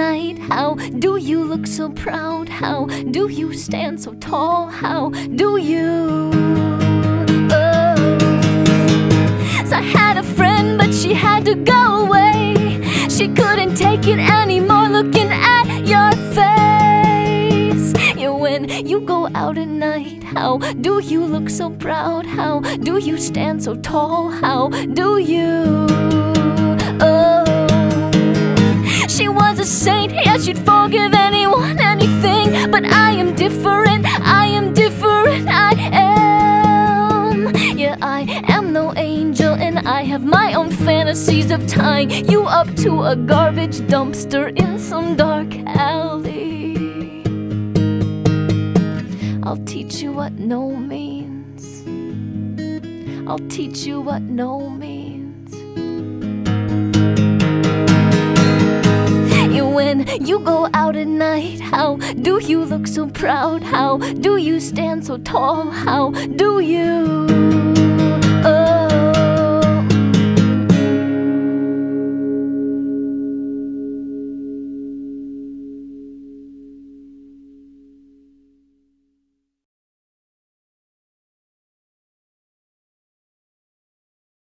night? How do you look so proud? How do you stand so tall? How do you? Oh. So I had a friend, but she had to go away. She couldn't take it anymore looking at your face. Yeah, when you go out at night, how do you look so proud? How do you stand so tall? How do you? Oh. She was a saint, yeah, she'd forgive anyone, anything. But I am different, I am different, I am. Yeah, I am no angel, and I have my own fantasies of tying you up to a garbage dumpster in some dark alley. I'll teach you what no means. I'll teach you what no means. When you go out at night, how do you look so proud? How do you stand so tall? How do you?